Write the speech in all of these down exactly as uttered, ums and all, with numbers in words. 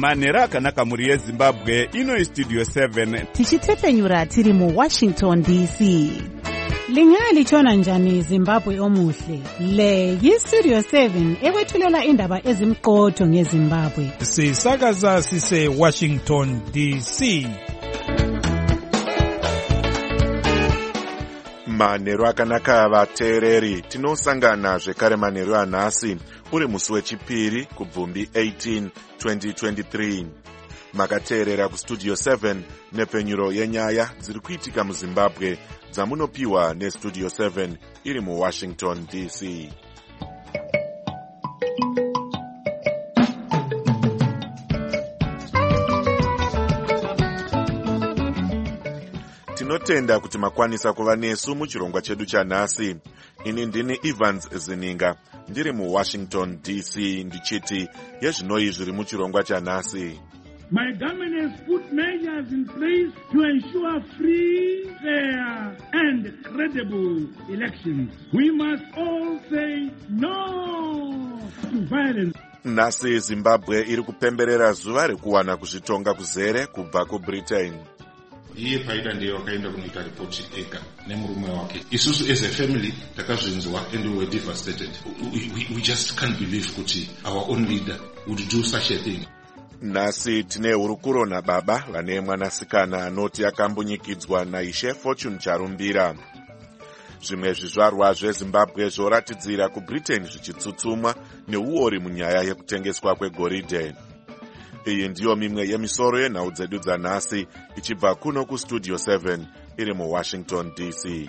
manhero akanaka mhuri yezimbabwe. Ino istudio seven tichitepfenyura tiri muwashington D C. Lingalitshona njani Zimbabwe omuhle? Le yistudio seven ekwethulela indaba ezimqotho ngeZimbabwe. Sisakaza sise Washington D C. Manhero akanaka vateereri, tinosangana zvekare manhero anhasi uri musi wechipiri kubvumbi eighteen twenty twenty-three. Makateerera kustudio seven nepfenyuro yenyaya dziri kuitika muZimbabwe dzamunopiwa nestudio seven iri muWashington D C. Tinotenda kuti makwanisa kuva nesu muchirongwa chedu chanhasi. Ini ndini Evans Zininga, ndiri muWashington D C ndichiti yezvinoi zviri muchirongwa chanhasi. My government has put measures in place to ensure free, fair, and credible elections. We must all say no to violence. Nhasi Zimbabwe iri kupemberera zuva rekuwana kuzvitonga kuzere kubva kuBritain. Iye paida ndiye wakaenda kunoita ripoti ega nemurume wake. Isusu as a family takazvinzwa and we were devastated. We, we, we just can't believe kuti our own leader would do such a thing. Nhasi tine hurukuro nababa vane mwanasikana anoti akambunyikidzwa naishe Fortune Charumbira. Zvimwe zvizvarwa zveZimbabwe zvoratidzira kuBritain zvichitsutsumwa neuori munyaya yekutengeswa kwegoridhe. Iyi ndiyo mimwe yemisoro yenhau dzedu dzanhasi ichibva kuno kustudio seven iri muWashington D C.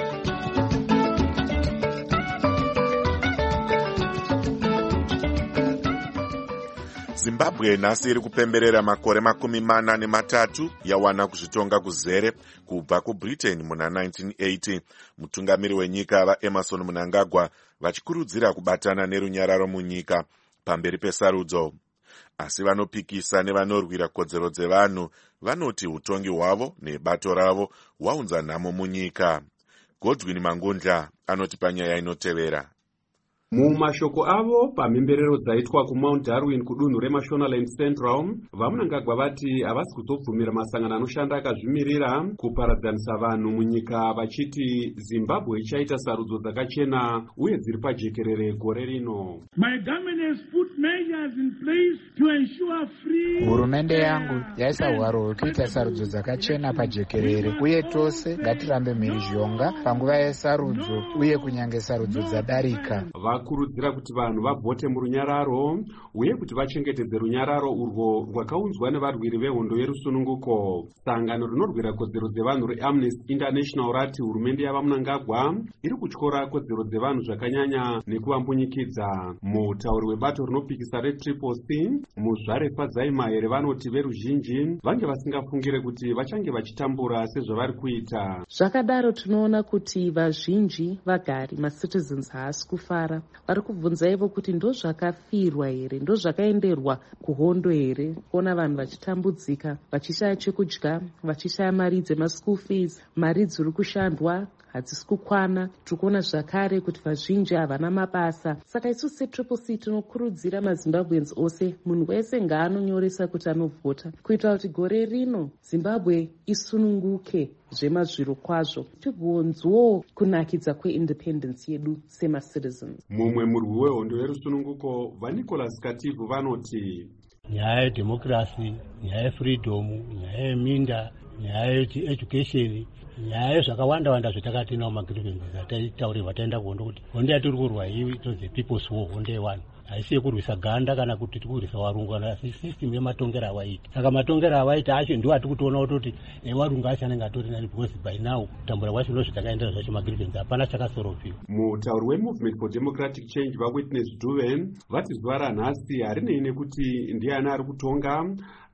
Zimbabwe nhasi iri kupemberera makore makumi mana nematatu yawana kuzvitonga kuzere kubva kuBritain muna nineteen eighty. Mutungamiri wenyika vaEmerson Mnangagwa vachikurudzira kubatana nerunyararo munyika pamberi pesarudzo. Asi vanopikisa nevanorwira kodzero dzevanhu vanoti utongi hwavo nebato ravo hwaunza nhamo munyika. Godwin Mangundla anoti panyaya inotevera. Mumashoko avo pamhemberero dzaitwa kuMount Darwin kudunhu reMashonaland Central, vaMnangagwa vati havasi kuzobvumira masangano anoshanda akazvimirira kuparadzanisa vanhu munyika, vachiti Zimbabwe ichaita sarudzo dzakachena uye dziri pajekerere gore rino. My government has put measures in place to ensure free. Hurumende yangu yaisa hwaro hwekuita sarudzo dzakachena pajekerere, uye tose ngatirambe mhirizhonga panguva yesarudzo uye kunyange sarudzo dzadarika. Vakurudzira kuti vanhu vabvote murunyararo uye kuti vachengetedze runyararo urwo rwakaunzwa nevarwiri vehondo yerusununguko. Sangano rinorwira kodzero dzevanhu reAmnesty International rati hurumende yavaMnangagwa iri kutyora kodzero dzevanhu zvakanyanya nekuvambunyikidza. Mutauri webato rinopikisa reTriple C, Muzvare Fadzaimaheri, vanoti veruzhinji vange vasingafungire kuti vachange vachitambura sezvavari kuita. Zvakadaro tinoona kuti vazhinji vagari macitizens haasi kufara. Vari kubvunza ivo kuti ndo zvakafirwa here, ndo zvakaenderwa kuhondo here, kuona vanhu vachitambudzika, vachishaya chekudya, vachishaya mari dzemaschool fees, mari dziri kushandwa hadzisi kukwana. Tikuona zvakare kuti vazhinji havana mabasa. Saka isu seTriple C tinokurudzira maZimbabweans ose, munhu wese ngaanonyoresa kuti anovhota, kuitira kuti gore rino Zimbabwe isununguke zvemazviro kwazvo, tigonzwo kunakidza kweindependence yedu semacitizens. Mumwe murwi wehondo yerusununguko vaNicholas Kativu vanoti nyaya yedhemokirasi, nyaya yefreedom, nyaya yeminda, nyaya yeeducation, nyaya yezvakawanda wanda zvatakati nawo magrivenses atitaurirwa taenda kuhondo kuti hondo yatiri kurwa iyi itozi people's war, hondo yevanhu, haisi yekurwisa ganda kana kuti tikurwisa varungu, asi system yematongero awaita. Saka matongero awaita acho ndiwo ati kutoona kuti varungu acho anenge atori nani, because by now kutambura kwacho ndo zvatakaendera zvacho magrivenses hapana chakasoropiwa. Mutauri weMovement for Democratic Change vaWitness Duven vati zuva ranhasi harinei nekuti ndiani ari kutonga,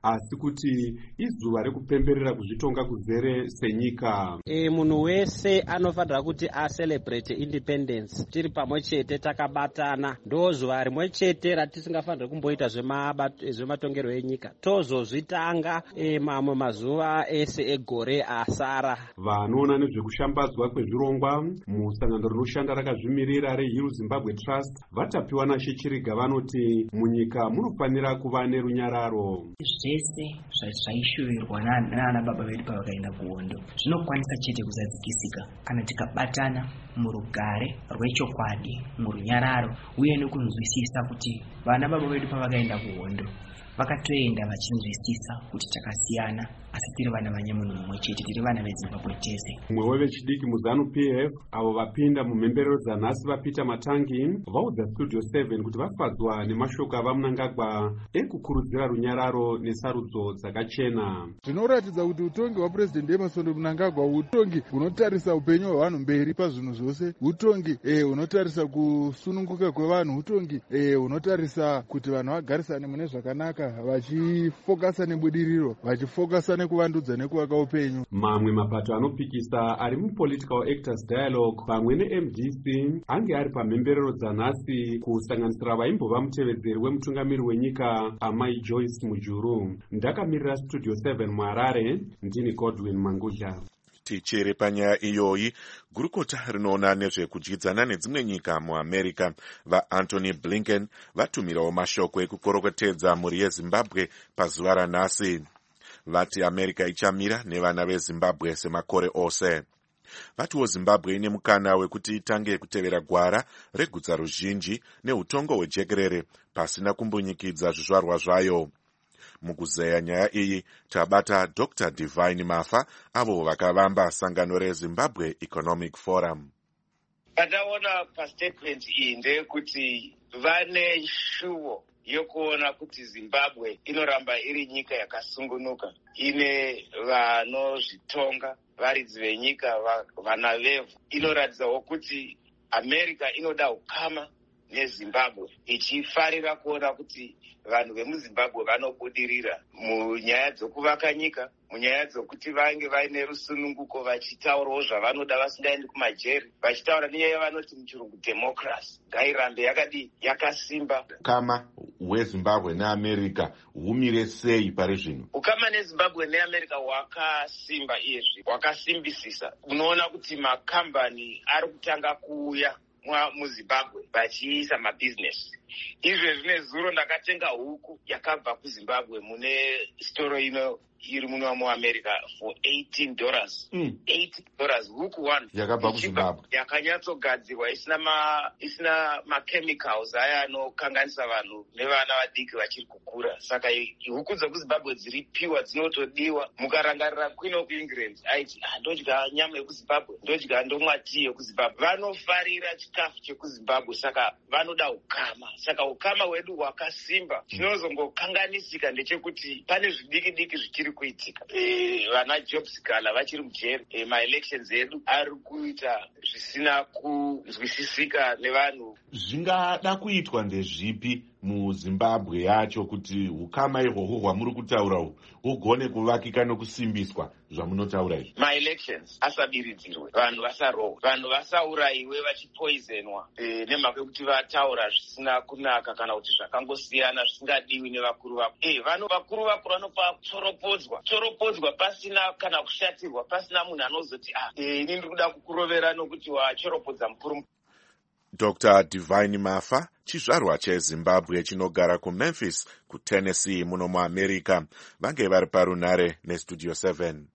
asi kuti izuva rekupemberera kuzvitonga kuzere senyika. E, munhu wese anofanira kuti acelebrate independence tiri pamwe chete takabatana. Ndo zuva rimwe chete ratisingafaniri kumboita zvematongerwo enyika. Tozozvitanga e, mamwe mazuva ese egore asara. Vanoona nezvekushambadzwa kwezvirongwa musangano rinoshanda rakazvimirira reHill Zimbabwe Trust vatapiwa naShe Chiriga vanoti munyika munofanira kuva nerunyararo. Zvese zvaishuvirwa nana baba vedu pavakaenda kuhondo zvinokwanisa chete kuzadzikisika kana tikabatana murugare rwechokwadi, murunyararo uye nekunzwisisa kuti vana baba vedu pavakaenda kuhondo vakatoenda vachinzwisisa kuti takasiyana asi tiri vana vanyamunhu mumwe chete, tiri vana veZimbabwe tese. Mumwe wevechidiki muZanu P F avo vapinda mumhemberero dzanhasi vaPeter Matangi vaudza Studio seven kuti vafadzwa nemashoko avaMnangagwa ekukurudzira runyararo nesarudzo dzakachena. Zvinoratidza kuti utongi hwaPurezidendi Emmerson Mnangagwa utongi hunotarisa upenyu hwevanhu mberi pazvinhu zvose, utongi eh, hunotarisa kusununguka kwevanhu, utongi eh, hunotarisa kuti vanhu vagarisane mune zvakanaka vachifokasa nebudiriro, vachifokasa nekuvandudza nekuvaka upenyu. Mamwe mapato anopikisa ari muPolitical Actors Dialogue pamwe neM D C ange ari pamhemberero dzanhasi kusanganisira vaimbova mutevedzeri wemutungamiri wenyika Amai Joyce Mujuru. Ndakamirira Studio seven muHarare, ndini Godwin Mangudya. Tichere panyaya iyoyi, gurukota rinoona nezvekudyidzana nedzimwe nyika muAmerica vaAntony Blinken vatumirawo mashoko ekukorokotedza mhuri yeZimbabwe pazuva ranhasi. Vati America ichamira nevana veZimbabwe semakore ose. Vatiwo Zimbabwe ine mukana wekuti itange kutevera gwara regutsa ruzhinji neutongo hwejekerere pasina kumbunyikidza zvizvarwa zvayo. Mukuzeya nyaya iyi tabata Doctor Divine Mafa avo vakavamba sangano reZimbabwe Economic Forum. Pataona pastatement iyi ndeyekuti vane shuwo yokuona kuti Zimbabwe inoramba iri nyika yakasungunuka, ine vanozvitonga varidzi venyika, vana vevhu. Inoratidzawo kuti America inoda ukama neZimbabwe, ichifarira kuona kuti vanhu vemuZimbabwe vanobudirira munyaya dzokuvaka nyika, munyaya dzokuti vange vaine rusununguko vachitaurawo zvavanoda vasingaendi kumajeri, vachitaura nenyaya yavanoti muchirungu democracy ngairambe yakadi yakasimba. Ukama hweZimbabwe neAmerica humire sei pari zvino? Ukama neZimbabwe neAmerica hwakasimba iyezvi, hwakasimbisisa. Unoona kuti makambani ari kutanga kuuya muZimbabwe vachiisa mabhizinesi. Izvo zvine zuro ndakatenga huku yakabva kuZimbabwe mune storo ino iri muno muAmerica for eighteen dollars. Mm. eighteen dollars huku one yakabva kuZimbabwe, yakanyatsogadzirwa isina ma isina machemicals aya anokanganisa vanhu nevana vadiki vachiri kukura. Saka huku dzekuZimbabwe dziri piwa dzinotodiwa. Mukarangarira Queen of England aiti ndodya nyama yekuZimbabwe, ndodya ndomwa tii yekuZimbabwe. Vanofarira chikafu chekuZimbabwe, saka vanoda ukama. Saka ukama hwedu hwakasimba. Chinozongokanganisika ndechekuti pane zvidiki diki zvichiri kuitika. E, vana Job Sikala vachiri mujeri. E, ma-elections edu ari kuita zvisina kunzwisisika nevanhu. Zvingada kuitwa ndezvipi muZimbabwe yacho kuti ukama ihwohwo hwamuri kutaura hugone kuvakika nokusimbiswa zvamunotaura izvi? Ma-elections asabiridzirwe, vanhu vasarohwa, vanhu vasaurayiwe vachipoisonwa e, nemhaka yekuti vataura zvisina kunaka kana kuti zvakangosiyana zvisingadiwi nevakuru vakuru. E, vanhu vakuru vakuru vanopa tsoropodzwa tsoropodzwa pasina kana kushatirwa, pasina munhu anozoti ah, e, ini ndiri kuda kukurovera nokuti wachoropodza mukuru. Doctor Divine Mafa, chizvarwa cheZimbabwe chinogara kuMemphis, kuTennessee muno muAmerica, vange vari parunhare neStudio seven.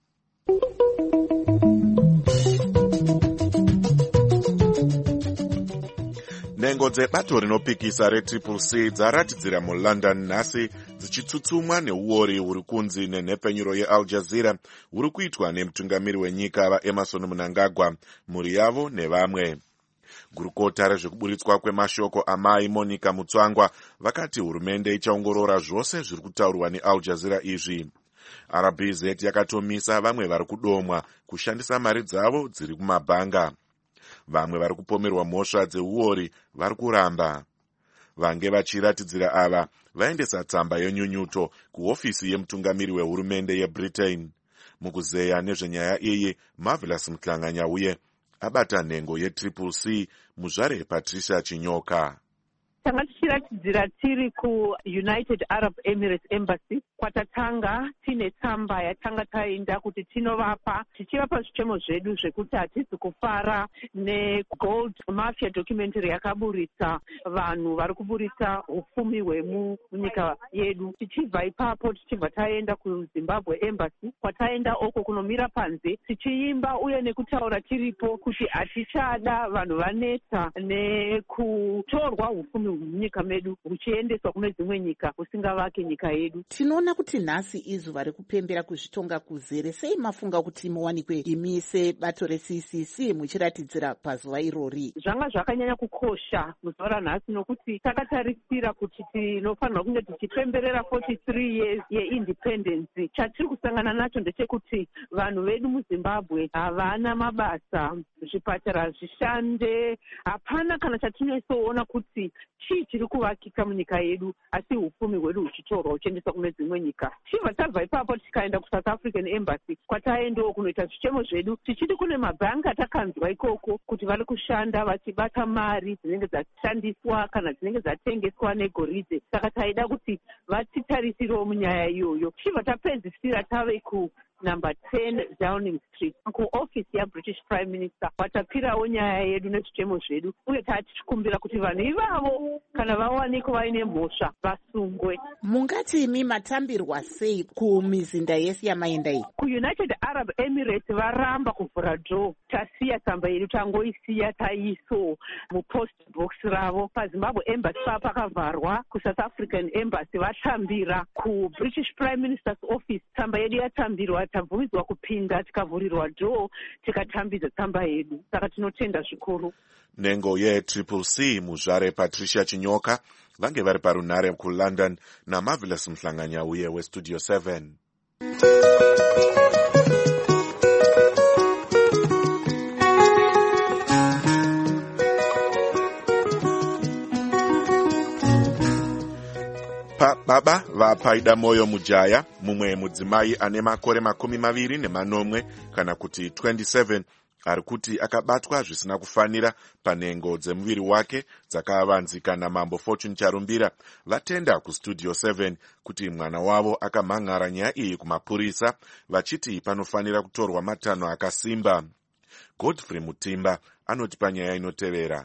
Nhengo dzebato rinopikisa reTriple C dzaratidzira muLondon nhasi dzichitsutsumwa neuori huri kunzi nenhepfenyuro yeAl Jazeera huri kuitwa nemutungamiri wenyika vaEmmerson Mnangagwa, mhuri yavo nevamwe. Gurukota rezvekuburitswa kwemashoko amai Monica Mutsvangwa vakati hurumende ichaongorora zvose zviri kutaurwa neAl Jazeera izvi. R B Z yakatomisa vamwe vari kudomwa kushandisa mari dzavo dziri kumabhanga. Vamwe vari kupomerwa mhosva dzeuori vari kuramba. Vange vachiratidzira ava vaendesa tsamba yenyunyuto kuhofisi yemutungamiri wehurumende yebritain. Mukuzeya nezvenyaya iyi, Marvelous Mhlanganyauye abata nhengo yetriple C muzvare Patricia Chinyoka. Tanga tichiratidzira tiri kuUnited Arab Emirates Embassy kwatatanga tine tsamba yatanga taenda kuti tinovapa tichivapa zvichemo zvedu zvekuti hatisi kufara negold mafia documentary yakaburitsa vanhu vari kuburitsa upfumi hwemu munyika yedu. Tichibva ipapo tichibva taenda kuZimbabwe Embassy kwataenda oko kunomira panze tichiimba uye nekutaura tiripo kuti hatichada vanhu vanetsa nekutorwa upfumi munyika medu huchiendeswa kune dzimwe nyika husingavake nyika yedu. Tinoona kuti nhasi izuva rekupembera kuzvitonga kuzere, sei mafunga kuti muwanikwe imi sebato re-C C C muchiratidzira pazuva irori? Zvanga zvakanyanya kukosha muzuva ranhasi nokuti takatarisira kuti tinofanirwa kunge tichipemberera forty-three years yeindependence. Chatiri kusangana nacho ndechekuti vanhu vedu muZimbabwe havana mabasa, zvipatara zvishande, hapana kana chatinyasoona kuti chii chiri kuvakika munyika yedu, asi upfumi hwedu huchitorwa huchiendeswa kune dzimwe nyika. Chibva tabva ipapo tikaenda kuSouth African Embassy kwataendawo kunoita zvichemo zvedu tichiti kune mabhangi atakanzwa ikoko kuti vari kushanda vachibata mari dzinenge dzashandiswa kana dzinenge dzatengeswa negoridhe. Saka taida kuti vatitarisiriwo munyaya iyoyo. Chibva tapedzisira tave ku number ten Downing Street kuofisi yaBritish Prime Minister watapirawo nyaya yedu nezvichemo zvedu uye tatichikumbira kuti vanhu ivavo kana vawanikwa vaine mhosva vasungwe. Mungati imi matambirwa sei kumizinda yese yamaenda iyi? KuUnited Arab Emirates varamba kuvhura draw. Tasiya tsamba yedu tangoisiya taiso mupost box ravo. PaZimbabwe Embassy pakavharwa. kuSouth African Embassy vatambira. KuBritish Prime Minister's Office tsamba yedu yatambirwa, tabvumidzwa kupinda tikavhurirwa draw tikatambidza tsamba yedu. Saka tinotenda zvikuru. Nhengo yetriple C muzvare Patricia Chinyoka vange vari parunhare kuLondon naMarvelous Mhlanganyauye weStudio seven. Baba vapaida moyo mujaya, mumwe mudzimai ane makore makumi maviri nemanomwe kana kuti twenty-seven, ari kuti akabatwa zvisina kufanira panhengo dzemuviri wake dzakavanzika naMambo Fortune Charumbira. Vatenda kuStudio seven kuti mwana wavo akamhan'ara nyaya iyi kumapurisa vachiti panofanira kutorwa matanho akasimba. Godfrey Mutimba anoti panyaya inotevera.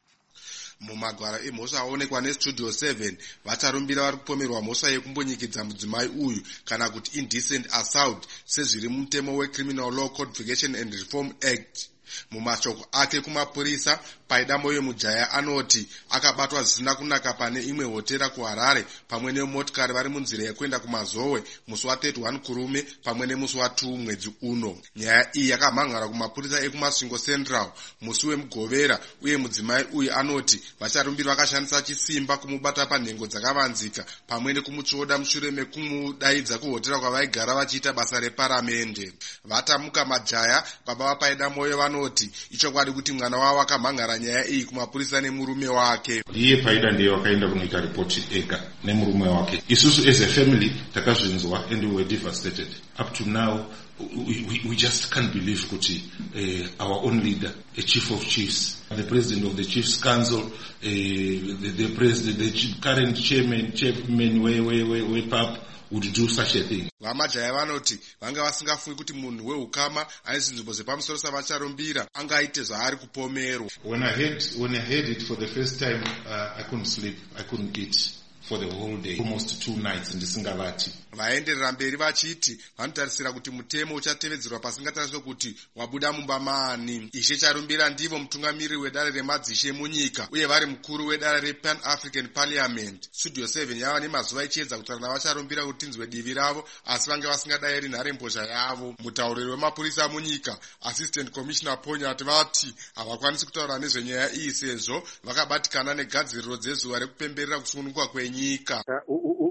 Mumagwara emhosva aonekwa neStudio seven vacharumbira vari kupomerwa mhosva yekumbonyikidza mudzimai uyu kana kuti indecent assault sezviri mutemo weCriminal Law Codification and Reform Act. Mumashoko ake kumapurisa, Paida Moyo Mujaya anoti akabatwa zvisina kunaka pane imwe hotera kuHarare pamwe nemotikari vari munzira yekuenda kuMazowe musi wa31 Kurume pamwe nemusi wa2 mwedzi uno. Nyaya iyi yakamhan'ara kumapurisa ekuMasvingo Central musi wemugovera uye mudzimai uyu anoti vacharumbiri vakashandisa chisimba kumubata panhengo dzakavanzika pamwe nekumutsvoda mushure mekumudaidza kuhotera kwavaigara vachiita basa reparamende. Vatamuka Majaya, baba vaPaida Moyo, vanoti ichokwadi kuti mwana wavo akamhan'ara nyaya iyi kumapurisa nemurume wake. Iye Paida ndiye wakaenda kunoita ripoti ega nemurume wake. Isusu as a family takazvinzwa and we were devastated. Up to now we, we, we just can't believe kuti uh, our own leader, a chief of chiefs, the president of the Chiefs Council, uh, the, the president, the current chairman, chairman we we we we pap would do such a thing. Vamajaya vanoti vanga vasingafungi kuti munhu weukama ane zinzvimbo zepamusoro savacharumbira angaite zvaari kupomerwa. When I heard when I heard it for the first time, uh, I couldn't sleep, I couldn't eat for the whole day, almost two nights ndisingavati. Vaenderera mberi vachiti vanotarisira kuti mutemo uchatevedzerwa pasingatariswe kuti wabuda mumba maani. Ishe Charumbira ndivo mutungamiriri wedare remadzishe munyika uye vari mukuru wedare rePan African Parliament. Studio seven yava nemazuva ichiedza kutaura navacharumbira kuti tinzwe divi ravo asi vange vasingadayiri nhare mbozha yavo. Mutauriri wemapurisa munyika Assistant Commissioner Ponyati vati havakwanisi kutaura nezvenyaya iyi sezvo vakabatikana negadziriro dzezuva rekupemberera kusununguka kwenyika.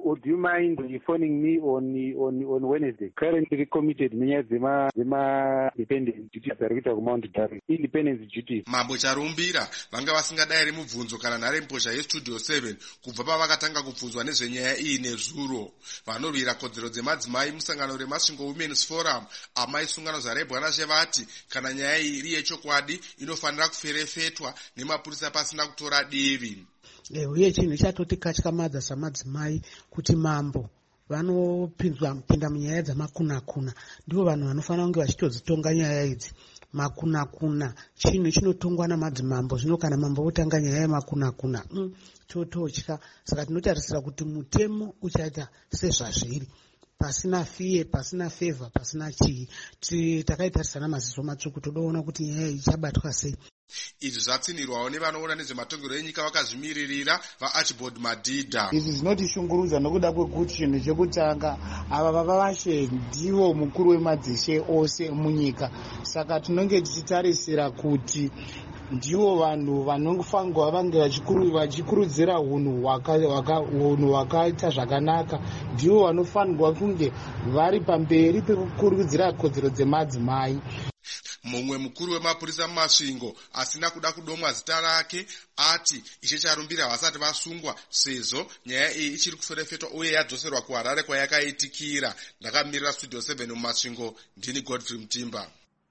or do you mind phoning me on on on Wednesday? Currently committed nenyaya dzema dzema dependence duties ari kuita kumount Darren. Independence duties. Mambo Charumbira vanga vasingadai mubvunzo kana nharembozha yestudio seven kubva pavakatanga kubvunzwa nezvenyaya iyi nezuro. Vanorwira kodzero dzemadzimai musangano remasvingo Women's Forum amai sungano zvarebwana zvevati kana nyaya iyi iri yechokwadi inofanira kuferefetwa nemapurisa pasina kutora divi. Uye chinhu chatotikatyakamadza samadzimai kuti mambo vanopinda pinda munyaya dzamakunakuna ndivo vanhu vanofanira kunge vachitodzitonga nyaya idzi. Makunakuna chinhu chinotongwa namadzimambo, zvino kana mambo otanga nyaya yemakunakuna mm, tototya. Saka tinotarisira kuti mutemo uchaita sezvazviri, pasina fiye, pasina favor, pasina chii. Takaitarisana maziso matsvuku, todoona kuti nyaya iyi ichabatwa sei. Izvi zvatsinirwawo nevanoona nezvematongero enyika vakazvimiririra vaArchibald Madhidha. Izvi zvinotishungurudza nokuda kwekuti chinhu chekutanga ava vavashe ndivo mukuru wemadzishe ose munyika. Saka tinonge tichitarisira kuti ndivo vanhu vanofangwa vange vachikurudzira unhu hwakaita zvakanaka, ndivo vanofanirwa kunge vari pamberi pekukurudzira kodzero dzemadzimai. Mumwe mukuru wemapurisa mumasvingo asina kuda kudomwa zita rake ati Ishe Charumbira vasati vasungwa sezvo nyaya iyi ichiri kuferefetwa uye yadzoserwa kuHarare kwayakaitikira. Ndakamirira studio seven mumasvingo, ndini Godfrey Mutimba.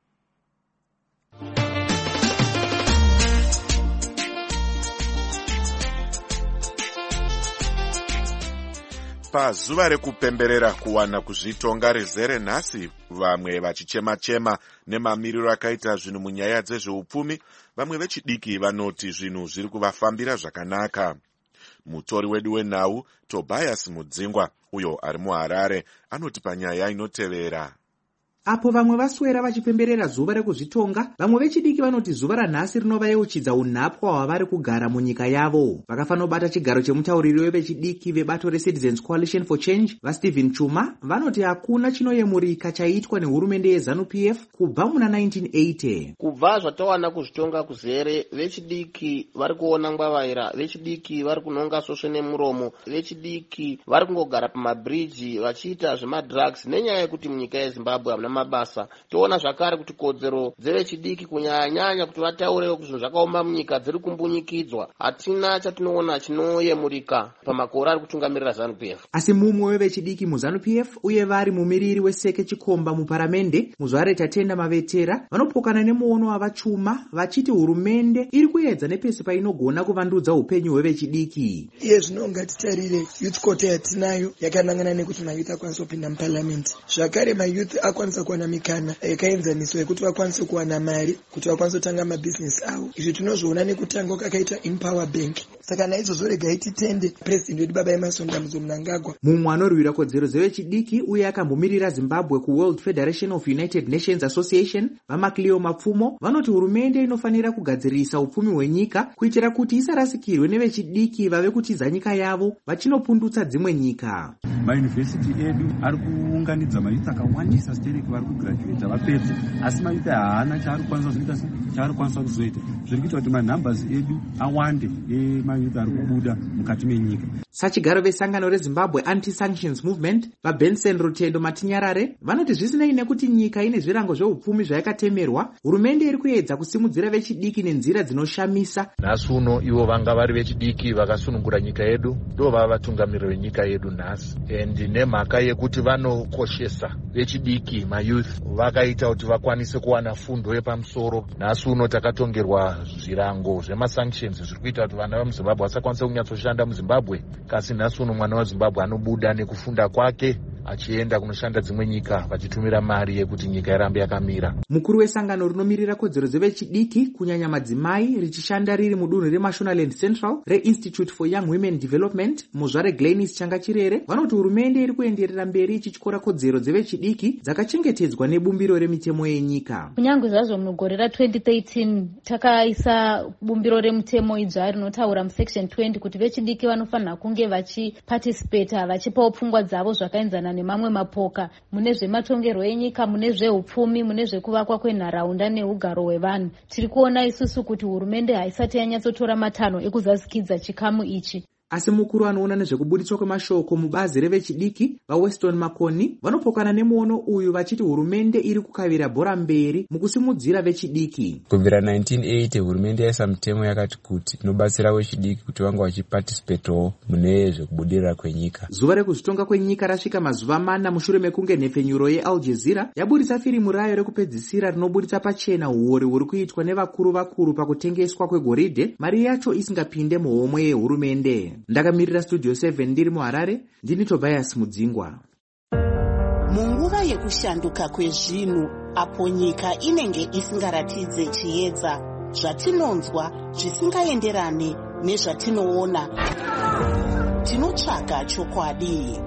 Pazuva rekupemberera kuwana kuzvitonga rezere nhasi, vamwe vachichema-chema nemamiriro akaita zvinhu munyaya dzezveupfumi, vamwe vechidiki vanoti zvinhu zviri kuvafambira zvakanaka. Mutori wedu wenhau Tobias Mudzingwa, uyo ari muHarare, anoti panyaya inotevera. Apo vamwe vaswera vachipemberera zuva rekuzvitonga, vamwe vechidiki vanoti zuva ranhasi rinovayeuchidza unhapwa hwavari kugara munyika yavo. Vakafanobata chigaro chemutauriri wevechidiki vebato reCitizens Coalition for Change, vaStephen Chuma, vanoti hakuna chinoyemurika chaitwa nehurumende yeZANU P F kubva muna nineteen eighty. Kubva zvatawana kuzvitonga kuzere, vechidiki vari kuona ngwavaira, vechidiki vari kunonga sosve nemuromo, vechidiki vari kungogara pamabridge vachiita zvemadrugs nenyaya yekuti munyika yeZimbabwe hamuna mabasa. Toona zvakare kuti kodzero dzevechidiki kunyanya kuti vataurewo kuti zvinhu zvakaoma munyika dziri kumbunyikidzwa. Hatina chatinoona chinoyemurika pamakore ari kutungamirira ZANU P F. Asi mumwe wevechidiki muZANU P F uye vari mumiriri weseke Chikomba muparamende, Muzvare Tatenda Mavetera, vanopokana nemuono wavachuma vachiti hurumende iri kuedza nepesi painogona kuvandudza upenyu hwevechidiki. Iye zvino ngatitarire youth quota yatinayo yakanangana nekuti mayouth akwanisa kupinda muparliament. Zvakare mayouth akwanisa kuwana mikana yakaenzaniswa yekuti vakwanise kuwana mari kuti vakwanise kutanga mabhizinesi avo. Izvi tinozviona nekutanga kwakaita Empower Bank. Saka naizvozvo regai titende president wedu Baba Emerson Dambudzo Mnangagwa. Mumwe anorwira kodzero dzevechidiki uye akambomirira Zimbabwe kuWorld Federation of United Nations Association, vaMacleo Mapfumo, vanoti hurumende inofanira kugadzirisa upfumi hwenyika kuitira kuti isarasikirwe nevechidiki vave kutiza nyika yavo vachinopundutsa dzimwe nyika. Mayunivhesiti edu ari kuunganidza mayuth akawandisa stereki vari kugraduata vapedza, asi mayuth haana chaari kukwanisa kuzoita chaari kukwanisa kuzoita. Zviri kuita kuti manhambers edu awande emayuth ari kubuda mukati menyika. Sachigaro vesangano reZimbabwe Anti-Sanctions Movement, vaBenson Rutendo Matinyarare, vanoti zvisinei nekuti nyika ine zvirango zveupfumi zvayakatemerwa, hurumende iri kuedza kusimudzira vechidiki nenzira dzinoshamisa. Nhasi uno ivo vanga vari vechidiki vakasunungura nyika yedu, ndo vava vatungamiriri venyika yedu nhasi. And nemhaka yekuti vanokoshesa vechidiki mayouth, vakaita kuti vakwanise kuwana fundo yepamusoro. Nhasi uno takatongerwa zvirango zvemasanctions zviri kuita kuti vana vemuZimbabwe vasakwanisa kunyatsoshanda muZimbabwe. Kasi nhasi uno mwana weZimbabwe anobuda nekufunda kwake achienda kunoshanda dzimwe nyika vachitumira mari yekuti nyika irambe yakamira. Mukuru wesangano rinomirira kodzero dzevechidiki kunyanya madzimai richishanda riri mudunhu reMashonaland Central reInstitute for Young Women Development, Muzvare Glenis Changachirere, vanoti hurumende iri kuenderera mberi ichityora kodzero dzevechidiki dzakachengetedzwa nebumbiro remitemo yenyika. Kunyange zvazvo mugore ra twenty thirteen takaisa bumbiro remutemo idzva rinotaura musection twenty kuti vechidiki vanofanira kunge vachiparticipata vachipawo pfungwa dzavo zvakaenzana nemamwe mapoka mune zvematongerwo enyika, mune zveupfumi, mune zvekuvakwa kwenharaunda neugaro hwevanhu. Tiri kuona isusu kuti hurumende haisati yanyatsotora matanho ekuzasikidza chikamu ichi. asi mukuru anoona nezvekubuditswa kwemashoko mubazi revechidiki vaWeston Makoni vanopokana nemuono uyu vachiti hurumende iri kukavira bhora mberi mukusimudzira vechidiki. Kubvira nineteen eighty hurumende yaisa mutemo yakati kuti inobatsira vechidiki kuti vanga vachiparticipatawo mune zvekubudirira kwenyika. Zuva rekuzvitonga kwenyika rasvika mazuva mana mushure mekunge nhepfenyuro yeAl Jazeera yabudisa firimu rayo rekupedzisira rinobudisa pachena uori huri kuitwa nevakuru vakuru pakutengeswa kwegoridhe, mari yacho isingapinde muhomwe yehurumende. Ndakamirira Studio seven ndiri muHarare, ndini Tobias Mudzingwa. Munguva yekushanduka kwezvinhu apo nyika inenge isingaratidze chiedza, zvatinonzwa zvisingaenderane nezvatinoona, tinotsvaga chokwadi.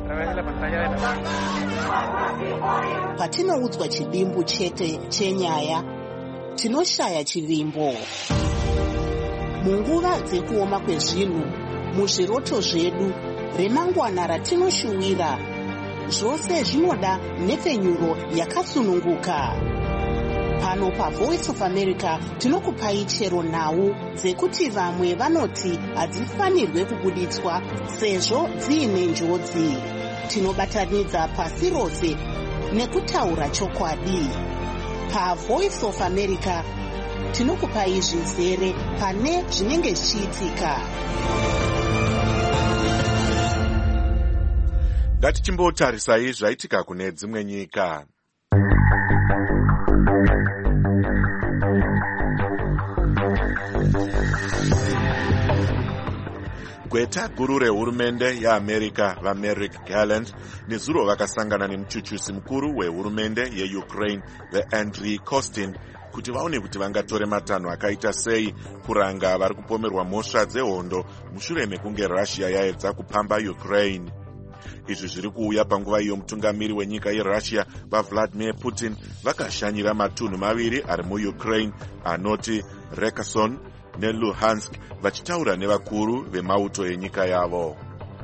Patinoudzwa chidimbu chete chenyaya, tinoshaya chivimbo. Munguva dzekuoma kwezvinhu, muzviroto zvedu, remangwana ratinoshuwira, zvose zvinoda nhepfenyuro yakasununguka. Pano paVoice of America tinokupai chero nhau dzekuti vamwe vanoti hadzifanirwe kubuditswa sezvo dziine njodzi. Tinobatanidza pasi rose nekutaura chokwadi. PaVoice of America tinokupai zvizere pane zvinenge zvichiitika. Ngatichimbotarisai zvaitika kune dzimwe nyika. Gweta guru rehurumende yeAmerica vaMerrick Garland nezuro vakasangana nemuchuchusi mukuru wehurumende yeUkraine veAndriy Kostin kuti vaone kuti vangatore matanho akaita sei kuranga vari kupomerwa mhosva dzehondo mushure mekunge Russia yaedza kupamba Ukraine. Izvi zviri kuuya panguva iyo mutungamiri wenyika yeRussia vaVladimir Putin vakashanyira matunhu maviri ari muUkraine anoti Kherson neLuhansk vachitaura nevakuru vemauto enyika yavo.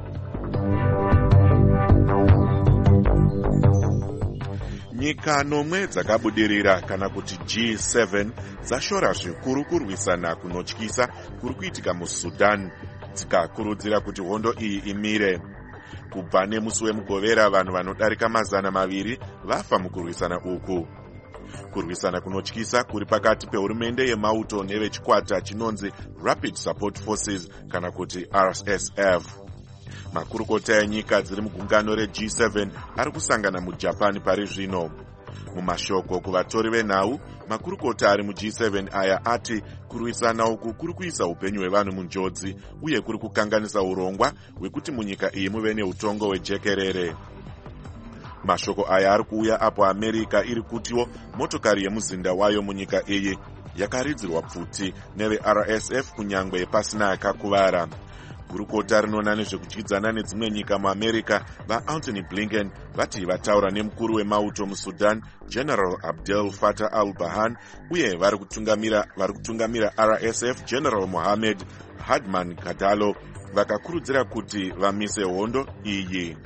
Nyika nomwe dzakabudirira kana kuti G seven dzashora zvikuru kurwisana kunotyisa kuri kuitika muSudan, dzikakurudzira kuti hondo iyi imire. Kubva nemusi wemugovera vanhu vanodarika mazana maviri vafa mukurwisana uku. Kurwisana kunotyisa kuri pakati pehurumende yemauto nevechikwata chinonzi Rapid Support Forces kana kuti R S F. Makurukota enyika dziri mugungano reG seven ari kusangana muJapan pari zvino. Mumashoko kuvatori venhau, makurukota ari muG seven aya ati kurwisana uku kuri kuisa upenyu hwevanhu munjodzi uye kuri kukanganisa urongwa hwekuti munyika iyi muve neutongo hwejekerere. Mashoko aya ari kuuya apo America iri kutiwo motokari yemuzinda wayo munyika iyi yakaridzirwa pfuti neve R S F kunyangwe pasina yakakuvara. Gurukota rinoona nezvekudyidzana nedzimwe nyika muAmerica vaAntony Blinken vati vataura nemukuru wemauto muSudan General Abdel Fattah al-Burhan uye vari kutungamira vari kutungamira R S F General Mohammed Hadman Kadalo vakakurudzira kuti vamise hondo iyi.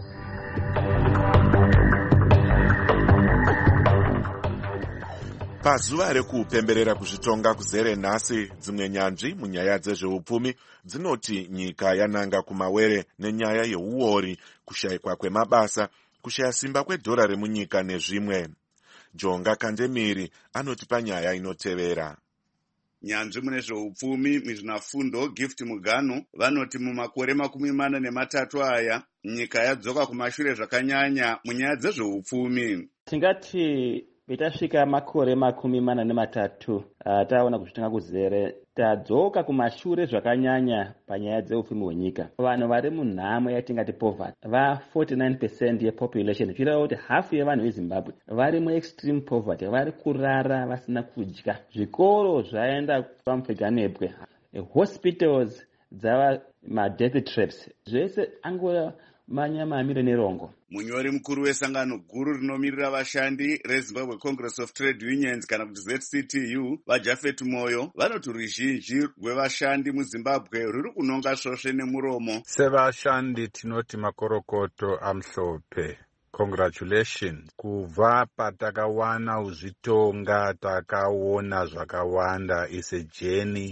Pazuva rekupemberera kuzvitonga kuzere nhasi, dzimwe nyanzvi munyaya dzezveupfumi dzinoti nyika yananga kumawere nenyaya yeuori, kushayikwa kwemabasa, kushaya simba kwedhora remunyika nezvimwe. Jonga Kandemiri anoti panyaya inotevera. Nyanzvi mune zveupfumi mizvinafundo Gift Muganu vanoti mumakore makumi mana nematatu aya nyika yadzoka kumashure zvakanyanya munyaya dzezveupfumi. Tingati itasvika makore makumi mana nematatu uh, taona kuzvitonga kuzere tadzoka kumashure zvakanyanya panyaya dzeupfumi hwenyika. Vanhu vari munhamo yatingati poverty va forty-nine percent yepopulation, zvichireva kuti hafu yevanhu veZimbabwe vari muextreme poverty, vari kurara vasina kudya. Zvikoro zvaenda pamupfeganebwe, hospitals dzava madeath traps, zvese angova manyama amire nerongo. Munyori mukuru wesangano guru rinomirira vashandi reZimbabwe Congress of Trade Unions kana kuti Z C T U vaJafet Moyo vanoti ruzhinji rwevashandi muZimbabwe ruri kunonga svosve nemuromo. Sevashandi tinoti makorokoto amhlophe. Congratulations. Kubva patakawana uzvitonga takaona zvakawanda is a journey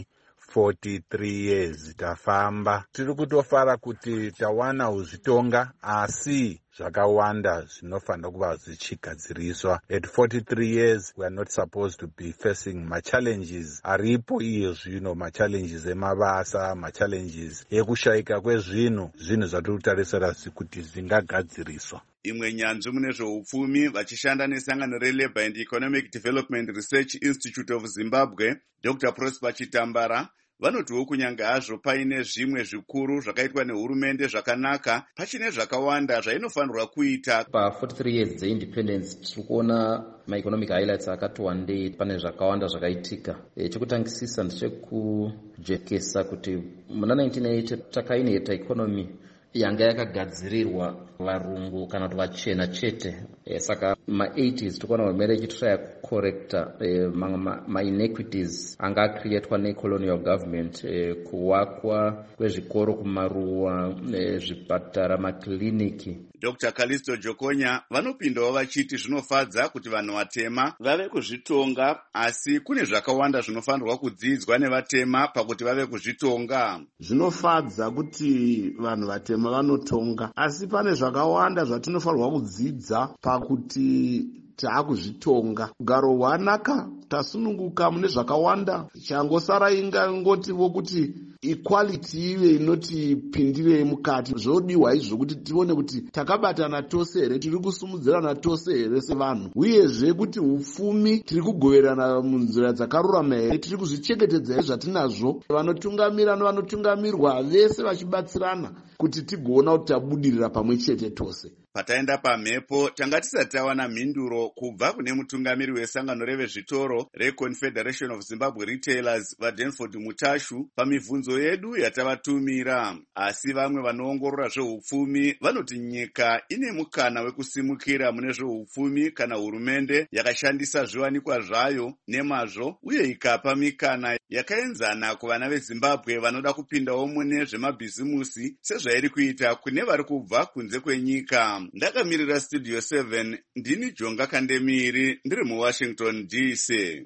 forty-three years tafamba. Tiri kutofara kuti tawana uzvitonga, asi zvakawanda zvinofanira kuva zvichigadziriswa. At forty-three years we are not supposed to be facing machallenges aripo iye zvino, machallenges emabasa, machallenges ekushayika kwezvinhu, zvinhu zvatiri kutarisira kuti zvingagadziriswa. Imwe nyanzvi mune zveupfumi vachishanda nesangano reLabour and Economic Development Research Institute of Zimbabwe, Doctor Prosper Chitambara, vanotiwo kunyange hazvo paine zvimwe zvikuru zvakaitwa nehurumende zvakanaka, pachine zvakawanda zvainofanirwa kuita. Pa forty-three years dzeindependence tiri kuona ma-economic highlights akati wandei, pane zvakawanda zvakaitika. E, chekutangisisa ndechekujekesa kuti muna nineteen eighty takaineta economy yanga yakagadzirirwa varungu kana kuti vachena chete. E, saka ma-eighties tikuona hurumende ichitraya kukorekta e, ma-inequities ma anga acreatwa ne-colonial government, e, kuwakwa kwezvikoro kumaruwa, e, zvipatara, makliniki. Doctor Kalisto Jokonya vanopindawo vachiti zvinofadza kuti vanhu vatema vave kuzvitonga, asi kune zvakawanda zvinofanirwa kudzidzwa nevatema pakuti vave kuzvitonga. Zvinofadza kuti vanhu vatema vanotonga, asi pane zvakawanda zvatinofanirwa kudzidza pakuti taakuzvitonga. Kugaro hwanaka, tasununguka mune zvakawanda, changosara ingangotiwo kuti equality ive inoti pindirei mukati. Zvodiwa izvo kuti tione kuti takabatana tose here, tiri kusumudzirana tose here sevanhu, uyezve kuti upfumi tiri kugoverana munzira dzakarurama here, tiri kuzvichengetedza here zvatinazvo, vanotungamira nevanotungamirwa vese vachibatsirana kuti tigoona kuti tabudirira pamwe chete tose. Pataenda pamhepo tanga tisati tawana mhinduro kubva kune mutungamiri wesangano revezvitoro reConfederation of Zimbabwe Retailers vaDenford Mutashu pamibvunzo yedu yatavatumira. Asi vamwe vanoongorora zveupfumi vanoti nyika ine mukana wekusimukira mune zveupfumi kana hurumende yakashandisa zviwanikwa zvayo nemazvo uye ikapa mikana yakaenzana kuvana veZimbabwe vanoda kupindawo mune zvemabhizimusi sezvairi kuita kune vari kubva kunze kwenyika. Ndakamirira Studio seven, ndini Jonga Kandemiri, ndiri muWashington D C.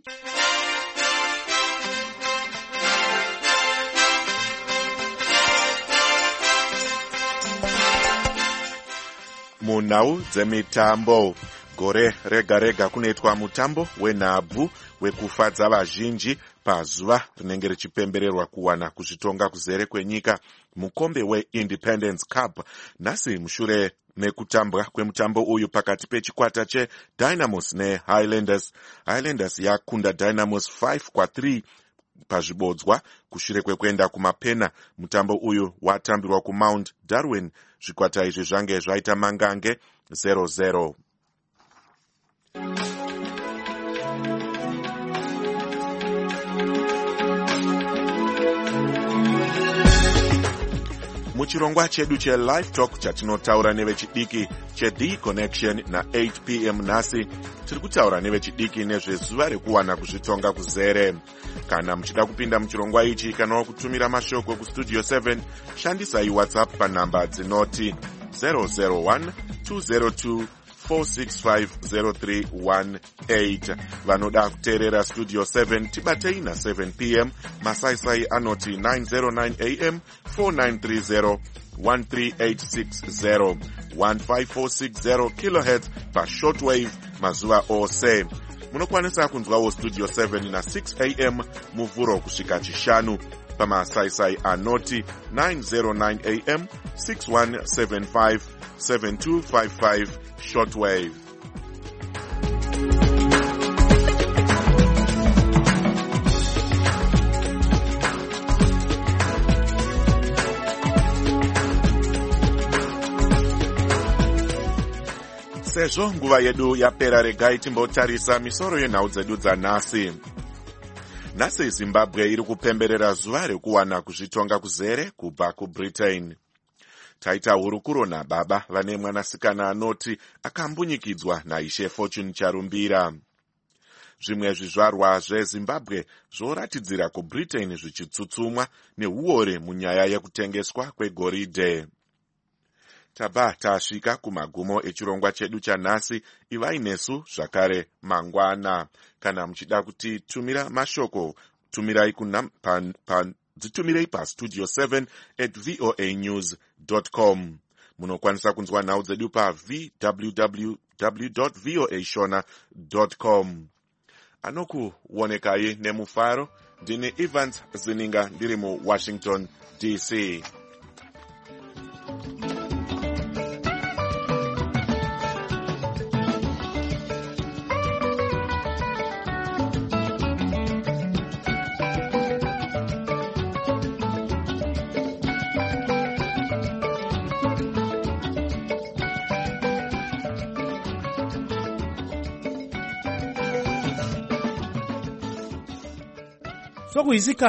Munhau dzemitambo. Gore rega rega kunoitwa mutambo wenhabvu wekufadza vazhinji pazuva rinenge richipembererwa kuwana kuzvitonga kuzere kwenyika, mukombe weIndependence Cup. Nhasi mushure mekutambwa kwemutambo uyu pakati pechikwata cheDynamos neHighlanders, Highlanders yakunda Dynamos five kwa three pazvibodzwa kushure kwekuenda kumapena. Mutambo uyu watambirwa kuMount Darwin. Zvikwata izvi zvange zvaita mangange zero zero. Muchirongwa chedu cheLive Talk chatinotaura nevechidiki cheThe Connection na eight p m nhasi tiri kutaura nevechidiki nezvezuva rekuwana kuzvitonga kuzere. Kana muchida kupinda muchirongwa ichi kana kutumira mashoko kustudio seven, shandisai WhatsApp panhamba dzinoti zero zero one two zero two four six five zero three one eight. Vanoda kuteerera Studio seven tibatei na seven p m, masaisai anoti nine zero nine a m four nine three zero one three eight six zero one five four six zero kilohertz pa shortwave mazuva ose. Munokwanisa kunzwawo Studio seven na six a m muvhuro kusvika chishanu, pamasaisai anoti nine zero nine a m six one seven five seven two five five shortwave. Sezvo nguva yedu yapera, regai timbotarisa misoro yenhau dzedu dzanhasi. Nhasi Zimbabwe iri kupemberera zuva rekuwana kuzvitonga kuzere kubva kuBritain. Taita hurukuro nababa vane mwanasikana anoti akambunyikidzwa naishe Fortune Charumbira. Zvimwe zvizvarwa zveZimbabwe zvoratidzira kuBritain zvichitsutsumwa neuore munyaya yekutengeswa kwegoridhe. Tabva tasvika kumagumo echirongwa chedu chanhasi. Ivai nesu zvakare mangwana. Kana muchida kutitumira mashoko tumirai kuna pan, pan, dzitumirei pastudio seven at voa news dot com. Munokwanisa kunzwa nhau dzedu pa w w w dot voa shona dot com. Anokuonekaye nemufaro ndine Evans Zininga ndiri mu Washington D C. Sokuyisika